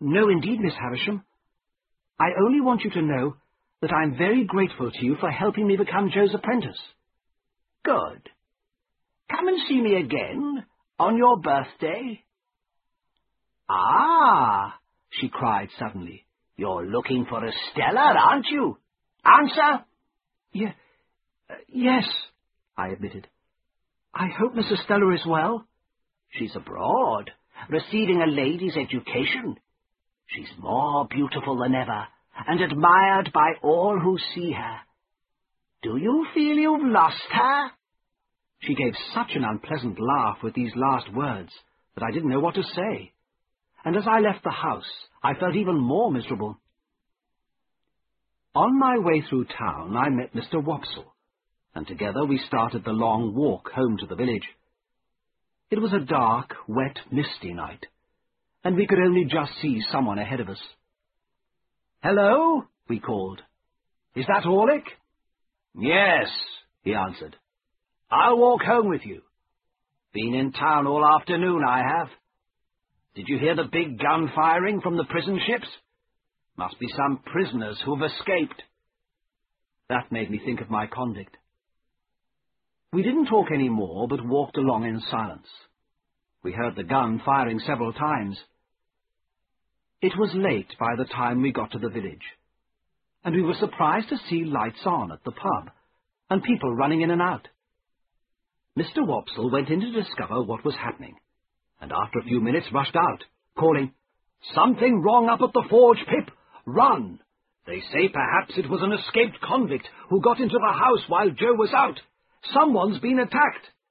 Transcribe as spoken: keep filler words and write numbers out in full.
No, indeed, Miss Havisham. I only want you to know that I'm very grateful to you for helping me become Joe's apprentice. Good. Come and see me again on your birthday. Ah, she cried suddenly. You're looking for Estella, aren't you? Answer! Yeah, uh, yes, I admitted. I hope Miss Estella is well. She's abroad, receiving a lady's education. She's more beautiful than ever, and admired by all who see her. Do you feel you've lost her? She gave such an unpleasant laugh with these last words that I didn't know what to say, and as I left the house, I felt even more miserable. On my way through town, I met Mister Wopsle, and together we started the long walk home to the village. It was a dark, wet, misty night, and we could only just see someone ahead of us. "Hello," we called. "Is that Orlick?" "Yes," he answered. "I'll walk home with you. Been in town all afternoon, I have. Did you hear the big gun firing from the prison ships? Must be some prisoners who've escaped." That made me think of my convict. We didn't talk any more, but walked along in silence. We heard the gun firing several times. It was late by the time we got to the village, and we were surprised to see lights on at the pub, and people running in and out. Mister Wopsle went in to discover what was happening, and after a few minutes rushed out, calling, "Something wrong up at the forge, Pip! Run! They say perhaps it was an escaped convict who got into the house while Joe was out. Someone's been attacked."